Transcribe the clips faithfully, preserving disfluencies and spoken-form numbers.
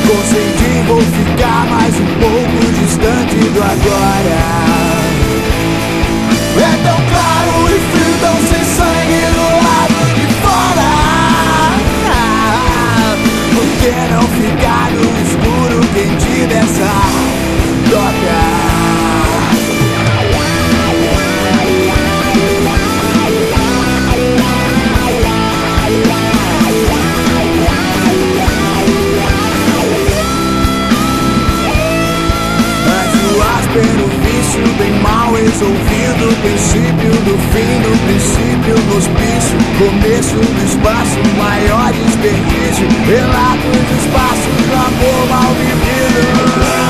Consegui, vou ficar mais um pouco distante do agora. É tão claro e frio, tão sem sangue do lado de fora. Por que não ficar no escuro quente dessa toca? Pelo vício bem mal resolvido, princípio do fim, do princípio do hospício, começo do espaço, maior desperdício, relatos do espaço do amor mal vivido.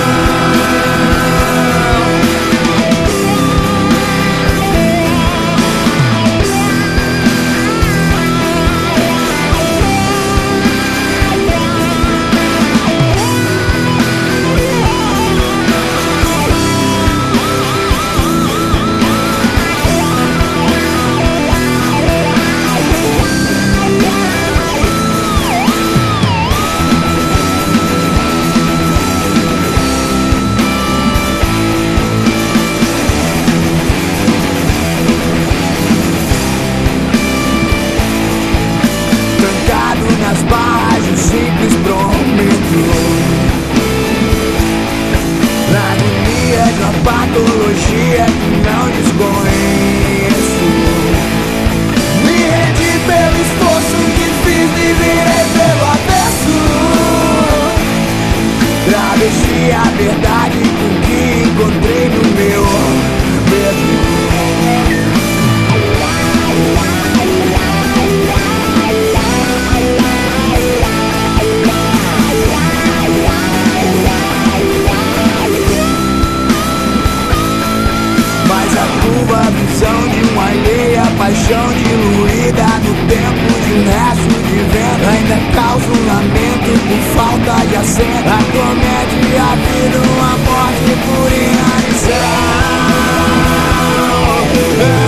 Nas barras de um simples prometo, na agonia de uma patologia que não desconheço. Me rendi pelo esforço que fiz, me virei pelo avesso. Travesti a verdade com que encontrei no meu medo. A visão de uma alheia, paixão diluída no tempo de um resto de vento. Ainda causa um lamento por falta de acento. Acomete a vida, uma morte por inanição.